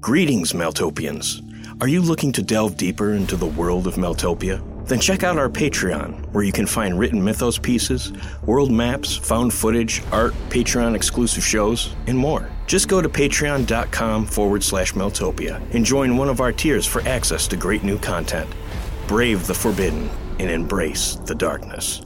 Greetings, Meltopians. Are you looking to delve deeper into the world of Meltopia? Then check out our Patreon, where you can find written mythos pieces, world maps, found footage, art, Patreon-exclusive shows, and more. Just go to patreon.com/Meltopia and join one of our tiers for access to great new content. Brave the forbidden and embrace the darkness.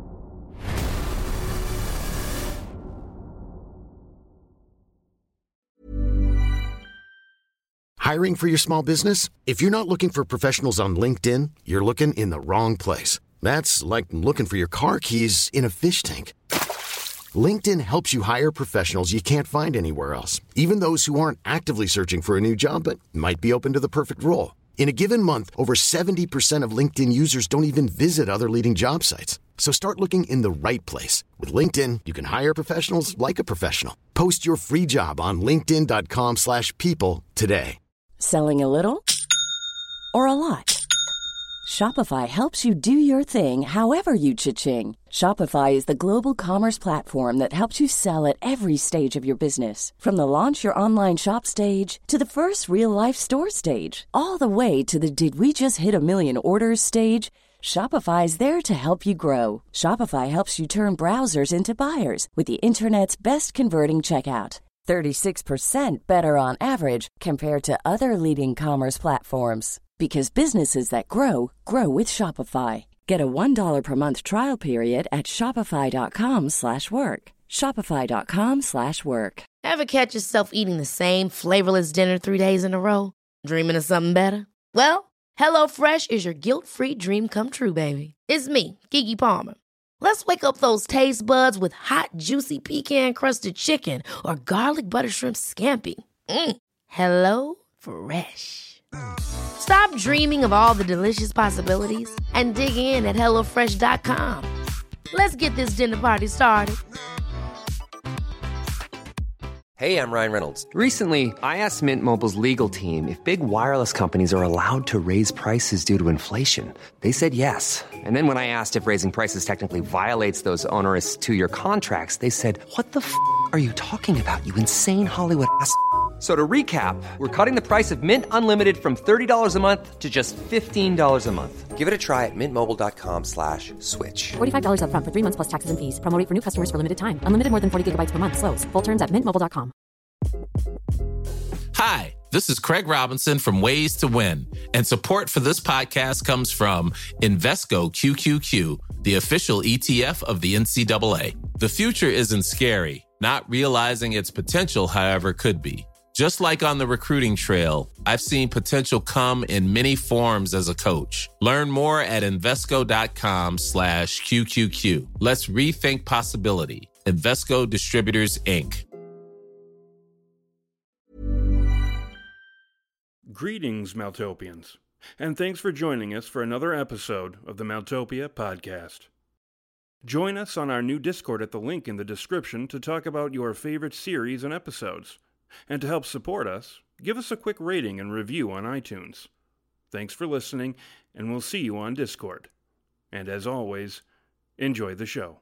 Hiring for your small business? If you're not looking for professionals on LinkedIn, you're looking in the wrong place. That's like looking for your car keys in a fish tank. LinkedIn helps you hire professionals you can't find anywhere else, even those who aren't actively searching for a new job but might be open to the perfect role. In a given month, over 70% of LinkedIn users don't even visit other leading job sites. So start looking in the right place. With LinkedIn, you can hire professionals like a professional. Post your free job on linkedin.com/people today. Selling a little or a lot? Shopify helps you do your thing however you cha-ching. Shopify is the global commerce platform that helps you sell at every stage of your business. From the launch your online shop stage to the first real-life store stage, all the way to the did we just hit a million orders stage. Shopify is there to help you grow. Shopify helps you turn browsers into buyers with the internet's best converting checkout. 36% better on average compared to other leading commerce platforms. Because businesses that grow, grow with Shopify. Get a $1 per month trial period at shopify.com/work. Shopify.com/work. Ever catch yourself eating the same flavorless dinner 3 days in a row? Dreaming of something better? Well, HelloFresh is your guilt-free dream come true, baby. It's me, Keke Palmer. Let's wake up those taste buds with hot, juicy pecan-crusted chicken or garlic butter shrimp scampi. Hello Fresh. Stop dreaming of all the delicious possibilities and dig in at HelloFresh.com. Let's get this dinner party started. Hey, I'm Ryan Reynolds. Recently, I asked Mint Mobile's legal team if big wireless companies are allowed to raise prices due to inflation. They said yes. And then when I asked if raising prices technically violates those onerous two-year contracts, they said, "What the f*** are you talking about, you insane Hollywood ass?" So to recap, we're cutting the price of Mint Unlimited from $30 a month to just $15 a month. Give it a try at mintmobile.com/switch. $45 up front for 3 months plus taxes and fees. Promo rate for new customers for limited time. Unlimited more than 40 gigabytes per month. Slows full terms at mintmobile.com. Hi, this is Craig Robinson from Ways to Win, and support for this podcast comes from Invesco QQQ, the official ETF of the NCAA. The future isn't scary. Not realizing its potential, however, could be. Just like on the recruiting trail, I've seen potential come in many forms as a coach. Learn more at Invesco.com/QQQ. Let's rethink possibility. Invesco Distributors, Inc. Greetings, Meltopians, and thanks for joining us for another episode of the Meltopia Podcast. Join us on our new Discord at the link in the description to talk about your favorite series and episodes. And to help support us, give us a quick rating and review on iTunes. Thanks for listening, and we'll see you on Discord. And as always, enjoy the show.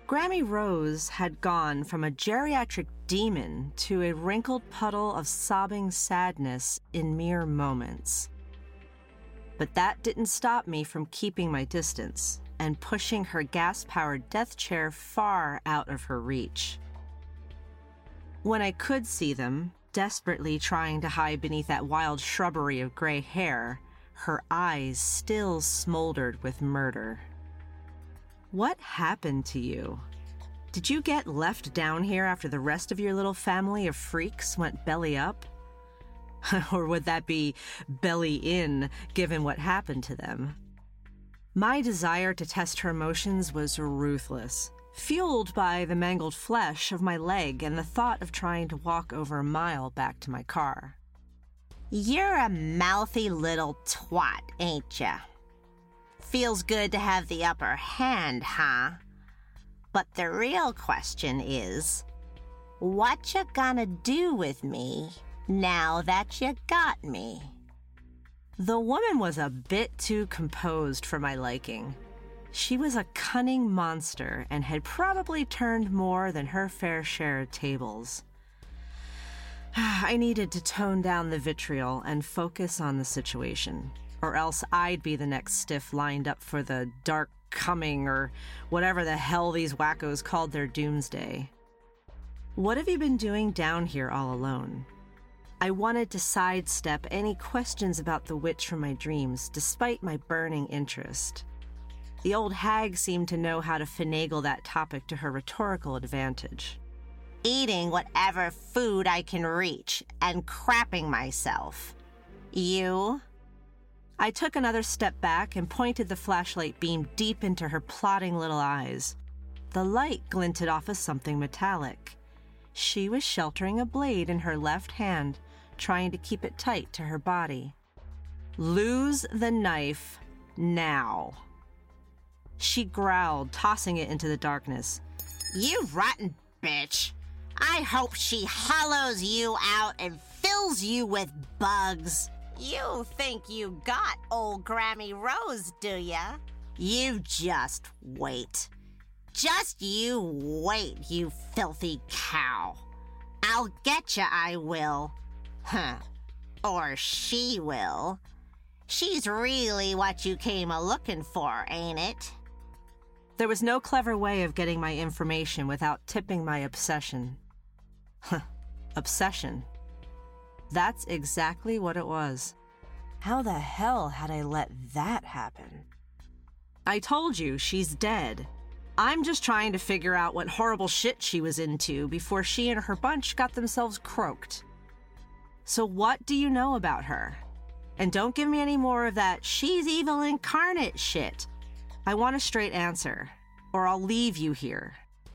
Grammy Rose had gone from a geriatric demon to a wrinkled puddle of sobbing sadness in mere moments. But that didn't stop me from keeping my distance and pushing her gas-powered death chair far out of her reach. When I could see them, desperately trying to hide beneath that wild shrubbery of gray hair, her eyes still smoldered with murder. What happened to you? Did you get left down here after the rest of your little family of freaks went belly up? Or would that be belly in, given what happened to them? My desire to test her emotions was ruthless, fueled by the mangled flesh of my leg and the thought of trying to walk over a mile back to my car. You're a mouthy little twat, ain't ya? Feels good to have the upper hand, huh? But the real question is, what you gonna do with me now that you got me? The woman was a bit too composed for my liking. She was a cunning monster and had probably turned more than her fair share of tables. I needed to tone down the vitriol and focus on the situation, or else I'd be the next stiff lined up for the dark coming or whatever the hell these wackos called their doomsday. What have you been doing down here all alone? I wanted to sidestep any questions about the witch from my dreams, despite my burning interest. The old hag seemed to know how to finagle that topic to her rhetorical advantage. Eating whatever food I can reach and crapping myself. You? I took another step back and pointed the flashlight beam deep into her plotting little eyes. The light glinted off of something metallic. She was sheltering a blade in her left hand, trying to keep it tight to her body. Lose the knife now. She growled, tossing it into the darkness. You rotten bitch. I hope she hollows you out and fills you with bugs. You think you got old Grammy Rose, do ya? You just wait. Just you wait, you filthy cow. I'll get ya, I will. Huh. Or she will. She's really what you came a-looking for, ain't it? There was no clever way of getting my information without tipping my obsession. Obsession. That's exactly what it was. How the hell had I let that happen? I told you, she's dead. I'm just trying to figure out what horrible shit she was into before she and her bunch got themselves croaked. So what do you know about her? And don't give me any more of that she's evil incarnate shit. I want a straight answer, or I'll leave you here.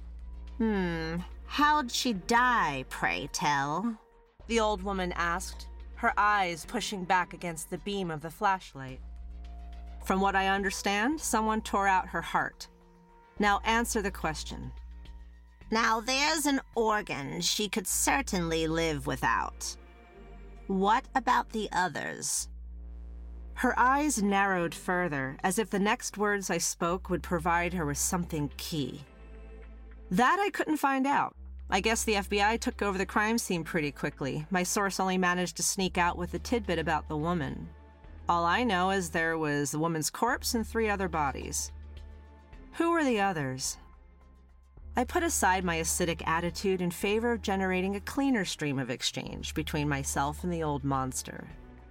How'd she die, pray tell? The old woman asked, her eyes pushing back against the beam of the flashlight. From what I understand, someone tore out her heart. Now answer the question. Now there's an organ she could certainly live without. What about the others? Her eyes narrowed further, as if the next words I spoke would provide her with something key. That I couldn't find out. I guess the FBI took over the crime scene pretty quickly. My source only managed to sneak out with a tidbit about the woman. All I know is there was the woman's corpse and 3 other bodies. Who were the others? I put aside my acidic attitude in favor of generating a cleaner stream of exchange between myself and the old monster.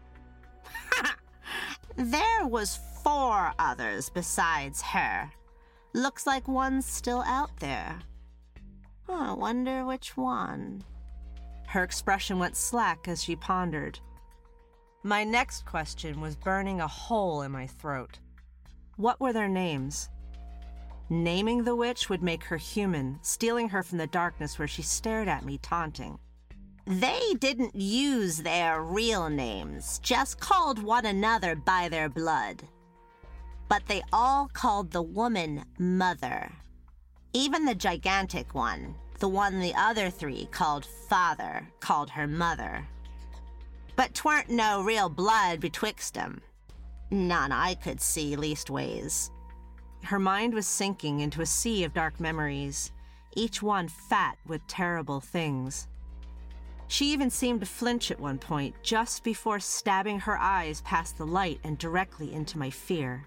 There was 4 others besides her. Looks like one's still out there. I wonder which one. Her expression went slack as she pondered. My next question was burning a hole in my throat. What were their names? Naming the witch would make her human, stealing her from the darkness where she stared at me, taunting. They didn't use their real names, just called one another by their blood. But they all called the woman Mother. Even the gigantic one, the one the other 3 called Father, called her Mother. But 'tweren't no real blood betwixt 'em. None I could see leastways. Her mind was sinking into a sea of dark memories, each one fat with terrible things. She even seemed to flinch at one point, just before stabbing her eyes past the light and directly into my fear.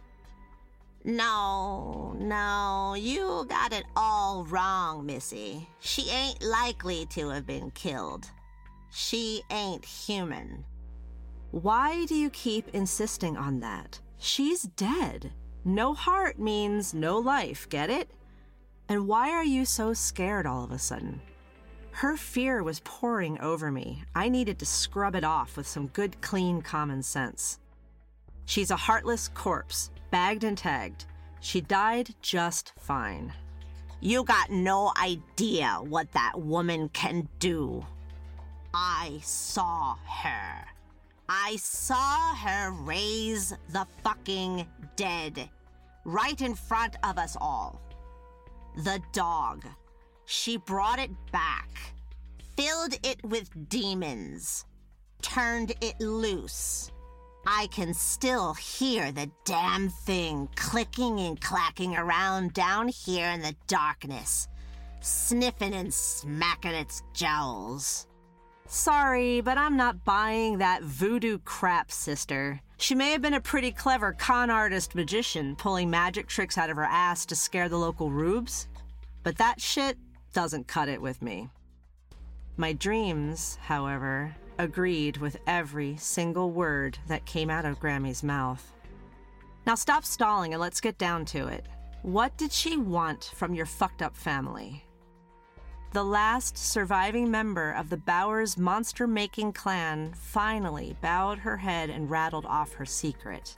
No, you got it all wrong, Missy. She ain't likely to have been killed. She ain't human. Why do you keep insisting on that? She's dead. No heart means no life, get it? And why are you so scared all of a sudden? Her fear was pouring over me. I needed to scrub it off with some good, clean common sense. She's a heartless corpse, bagged and tagged. She died just fine. You got no idea what that woman can do. I saw her. I saw her raise the fucking dead, right in front of us all. The dog. She brought it back, filled it with demons, turned it loose. I can still hear the damn thing clicking and clacking around down here in the darkness, sniffing and smacking its jowls. Sorry, but I'm not buying that voodoo crap, sister. She may have been a pretty clever con artist magician pulling magic tricks out of her ass to scare the local rubes, but that shit doesn't cut it with me. My dreams, however, agreed with every single word that came out of Grammy's mouth. Now stop stalling and let's get down to it. What did she want from your fucked up family? The last surviving member of the Bowers monster-making clan finally bowed her head and rattled off her secret.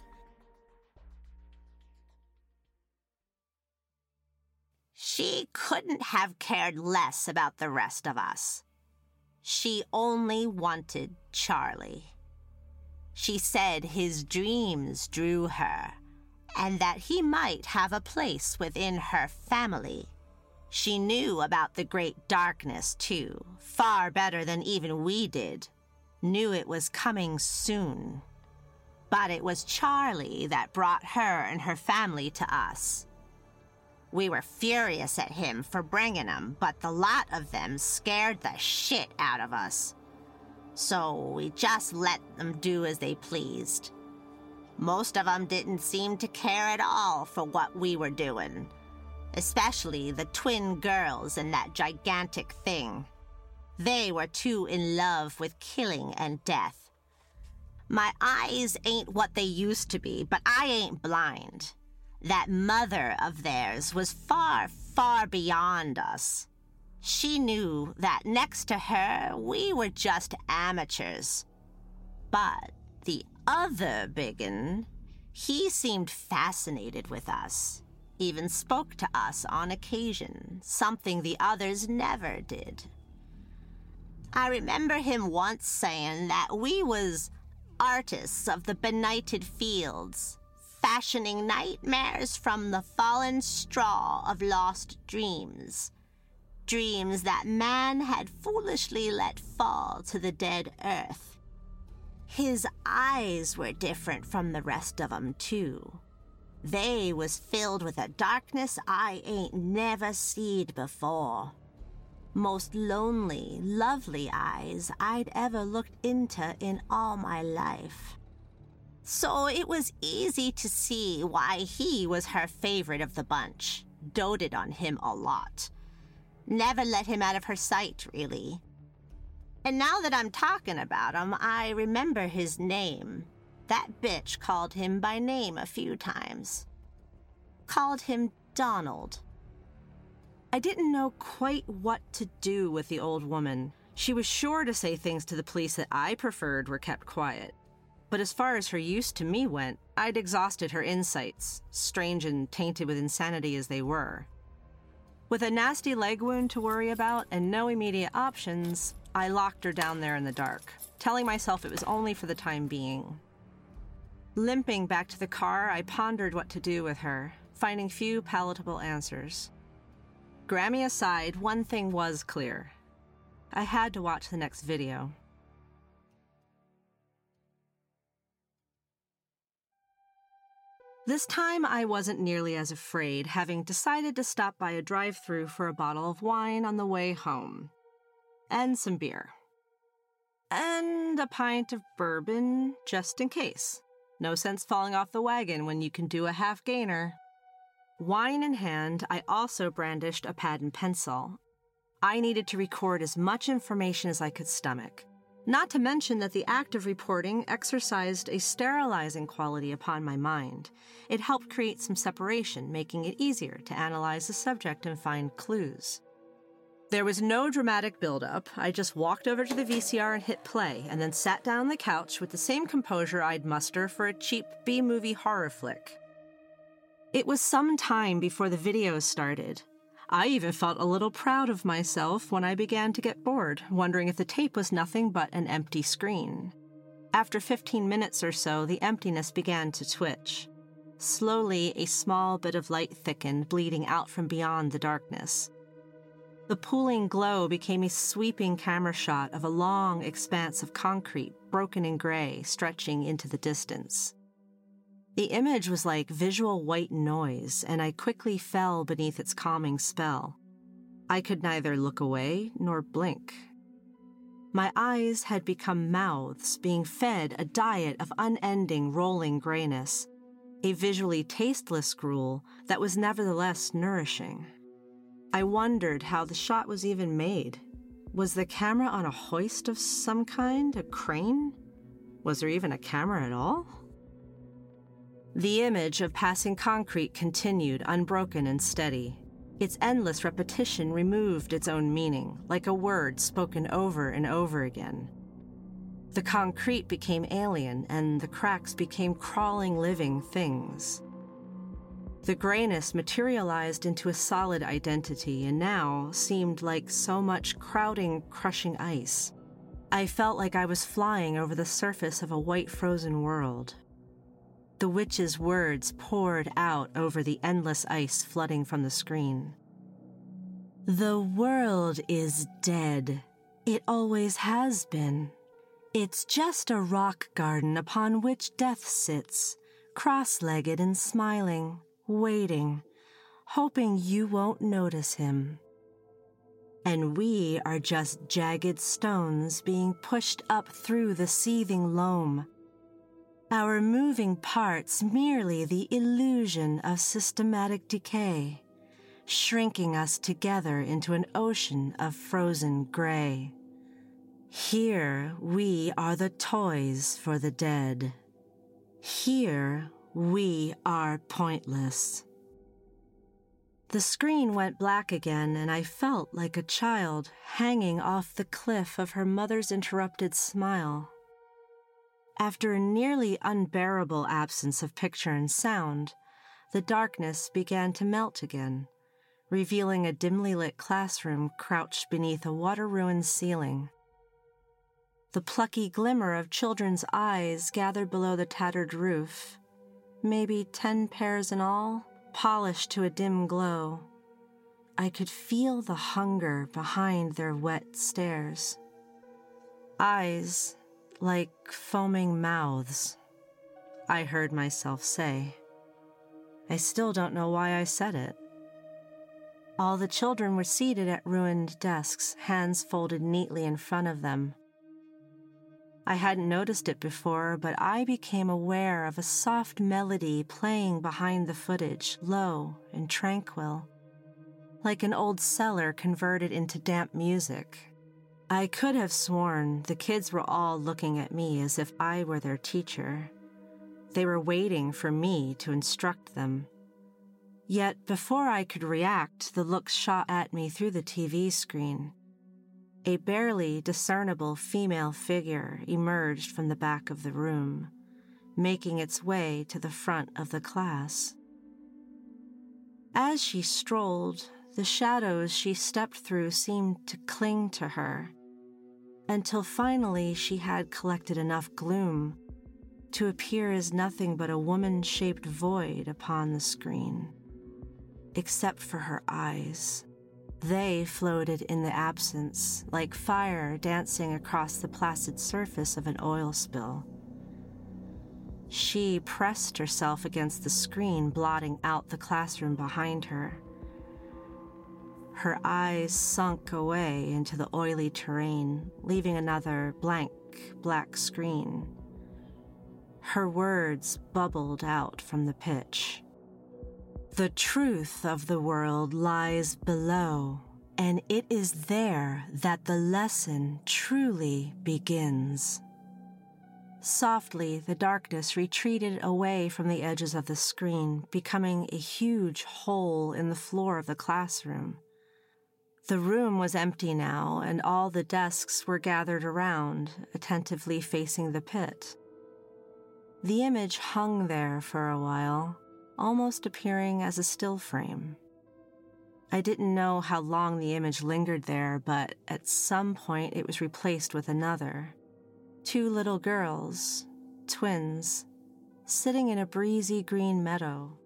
She couldn't have cared less about the rest of us. She only wanted Charlie. She said his dreams drew her, and that he might have a place within her family. She knew about the great darkness, too, far better than even we did. Knew it was coming soon. But it was Charlie that brought her and her family to us. We were furious at him for bringing them, but the lot of them scared the shit out of us. So we just let them do as they pleased. Most of them didn't seem to care at all for what we were doing, especially the twin girls and that gigantic thing. They were too in love with killing and death. My eyes ain't what they used to be, but I ain't blind. That mother of theirs was far, far beyond us. She knew that next to her, we were just amateurs. But the other biggin, he seemed fascinated with us, even spoke to us on occasion, something the others never did. I remember him once saying that we was artists of the benighted fields, fashioning nightmares from the fallen straw of lost dreams. Dreams that man had foolishly let fall to the dead earth. His eyes were different from the rest of 'em, too. They was filled with a darkness I ain't never seed before. Most lonely, lovely eyes I'd ever looked into in all my life. So it was easy to see why he was her favorite of the bunch. Doted on him a lot. Never let him out of her sight, really. And now that I'm talking about him, I remember his name. That bitch called him by name a few times. Called him Donald. I didn't know quite what to do with the old woman. She was sure to say things to the police that I preferred were kept quiet. But as far as her use to me went, I'd exhausted her insights, strange and tainted with insanity as they were. With a nasty leg wound to worry about and no immediate options, I locked her down there in the dark, telling myself it was only for the time being. Limping back to the car, I pondered what to do with her, finding few palatable answers. Grammy aside, one thing was clear. I had to watch the next video. This time I wasn't nearly as afraid, having decided to stop by a drive-thru for a bottle of wine on the way home. And some beer. And a pint of bourbon, just in case. No sense falling off the wagon when you can do a half-gainer. Wine in hand, I also brandished a pad and pencil. I needed to record as much information as I could stomach. Not to mention that the act of reporting exercised a sterilizing quality upon my mind. It helped create some separation, making it easier to analyze the subject and find clues. There was no dramatic build-up. I just walked over to the VCR and hit play, and then sat down on the couch with the same composure I'd muster for a cheap B-movie horror flick. It was some time before the video started. I even felt a little proud of myself when I began to get bored, wondering if the tape was nothing but an empty screen. After 15 minutes or so, the emptiness began to twitch. Slowly, a small bit of light thickened, bleeding out from beyond the darkness. The pooling glow became a sweeping camera shot of a long expanse of concrete, broken in gray, stretching into the distance. The image was like visual white noise, and I quickly fell beneath its calming spell. I could neither look away nor blink. My eyes had become mouths being fed a diet of unending rolling grayness, a visually tasteless gruel that was nevertheless nourishing. I wondered how the shot was even made. Was the camera on a hoist of some kind, a crane? Was there even a camera at all? The image of passing concrete continued, unbroken and steady. Its endless repetition removed its own meaning, like a word spoken over and over again. The concrete became alien, and the cracks became crawling living things. The grayness materialized into a solid identity, and now seemed like so much crowding, crushing ice. I felt like I was flying over the surface of a white frozen world. The witch's words poured out over the endless ice flooding from the screen. The world is dead. It always has been. It's just a rock garden upon which death sits, cross-legged and smiling, waiting, hoping you won't notice him. And we are just jagged stones being pushed up through the seething loam. Our moving parts merely the illusion of systematic decay, shrinking us together into an ocean of frozen gray. Here we are the toys for the dead. Here we are pointless. The screen went black again, and I felt like a child hanging off the cliff of her mother's interrupted smile. After a nearly unbearable absence of picture and sound, the darkness began to melt again, revealing a dimly lit classroom crouched beneath a water-ruined ceiling. The plucky glimmer of children's eyes gathered below the tattered roof, maybe 10 pairs in all, polished to a dim glow. I could feel the hunger behind their wet stares. Eyes like foaming mouths, I heard myself say. I still don't know why I said it. All the children were seated at ruined desks, hands folded neatly in front of them. I hadn't noticed it before, but I became aware of a soft melody playing behind the footage, low and tranquil, like an old cellar converted into damp music. I could have sworn the kids were all looking at me as if I were their teacher. They were waiting for me to instruct them. Yet before I could react, the looks shot at me through the TV screen. A barely discernible female figure emerged from the back of the room, making its way to the front of the class. As she strolled, the shadows she stepped through seemed to cling to her, until finally she had collected enough gloom to appear as nothing but a woman-shaped void upon the screen, except for her eyes. They floated in the absence, like fire dancing across the placid surface of an oil spill. She pressed herself against the screen, blotting out the classroom behind her. Her eyes sunk away into the oily terrain, leaving another blank, black screen. Her words bubbled out from the pitch. The truth of the world lies below, and it is there that the lesson truly begins. Softly, the darkness retreated away from the edges of the screen, becoming a huge hole in the floor of the classroom. The room was empty now, and all the desks were gathered around, attentively facing the pit. The image hung there for a while, almost appearing as a still frame. I didn't know how long the image lingered there, but at some point it was replaced with another. 2 little girls, twins, sitting in a breezy green meadow.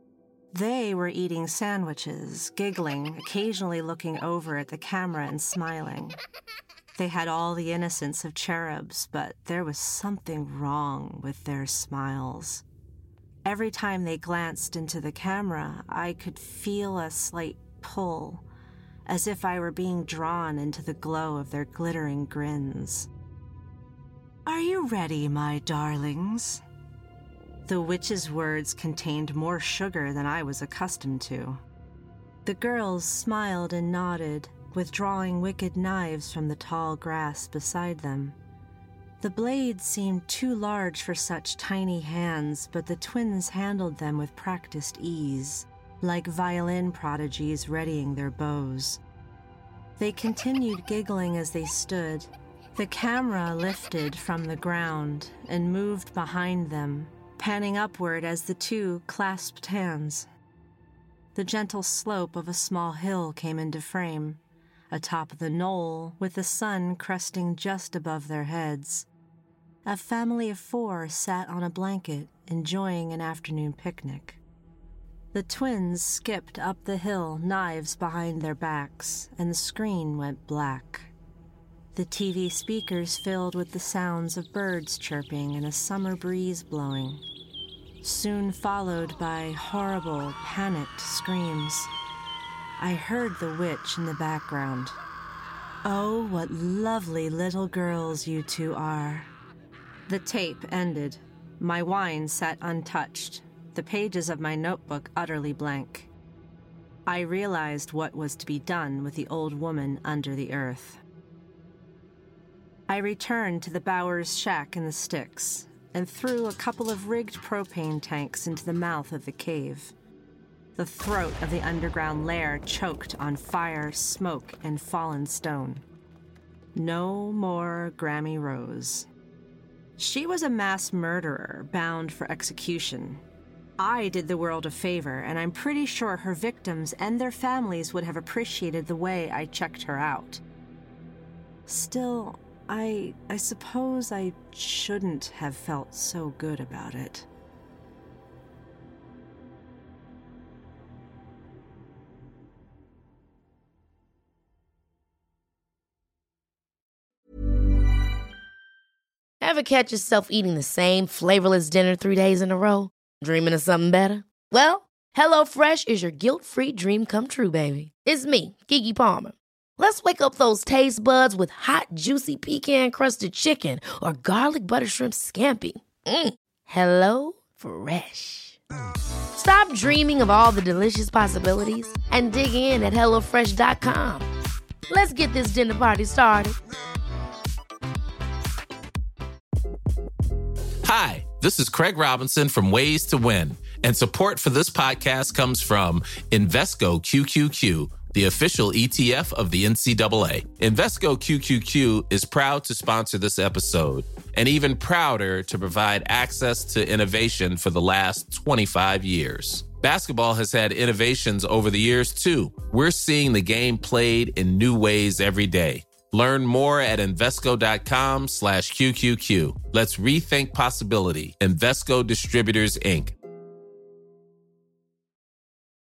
They were eating sandwiches, giggling, occasionally looking over at the camera and smiling. They had all the innocence of cherubs, but there was something wrong with their smiles. Every time they glanced into the camera, I could feel a slight pull, as if I were being drawn into the glow of their glittering grins. "Are you ready, my darlings?" The witch's words contained more sugar than I was accustomed to. The girls smiled and nodded, withdrawing wicked knives from the tall grass beside them. The blades seemed too large for such tiny hands, but the twins handled them with practiced ease, like violin prodigies readying their bows. They continued giggling as they stood. The camera lifted from the ground and moved behind them, panning upward as the 2 clasped hands. The gentle slope of a small hill came into frame, atop the knoll with the sun cresting just above their heads. A family of 4 sat on a blanket, enjoying an afternoon picnic. The twins skipped up the hill, knives behind their backs, and the screen went black. The TV speakers filled with the sounds of birds chirping and a summer breeze blowing, soon followed by horrible, panicked screams. I heard the witch in the background. "Oh, what lovely little girls you 2 are." The tape ended. My wine sat untouched, the pages of my notebook utterly blank. I realized what was to be done with the old woman under the earth. I returned to the Bowers shack in the sticks and threw a couple of rigged propane tanks into the mouth of the cave. The throat of the underground lair choked on fire, smoke, and fallen stone. No more Grammy Rose. She was a mass murderer bound for execution. I did the world a favor, and I'm pretty sure her victims and their families would have appreciated the way I checked her out. Still, I suppose I shouldn't have felt so good about it. Ever catch yourself eating the same flavorless dinner 3 days in a row? Dreaming of something better? Well, HelloFresh is your guilt-free dream come true, baby. It's me, Keke Palmer. Let's wake up those taste buds with hot, juicy pecan-crusted chicken or garlic butter shrimp scampi. Hello Fresh. Stop dreaming of all the delicious possibilities and dig in at HelloFresh.com. Let's get this dinner party started. Hi, this is Craig Robinson from Ways to Win, and support for this podcast comes from Invesco QQQ, the official ETF of the NCAA. Invesco QQQ is proud to sponsor this episode, and even prouder to provide access to innovation for the last 25 years. Basketball has had innovations over the years, too. We're seeing the game played in new ways every day. Learn more at Invesco.com/QQQ. Let's rethink possibility. Invesco Distributors, Inc.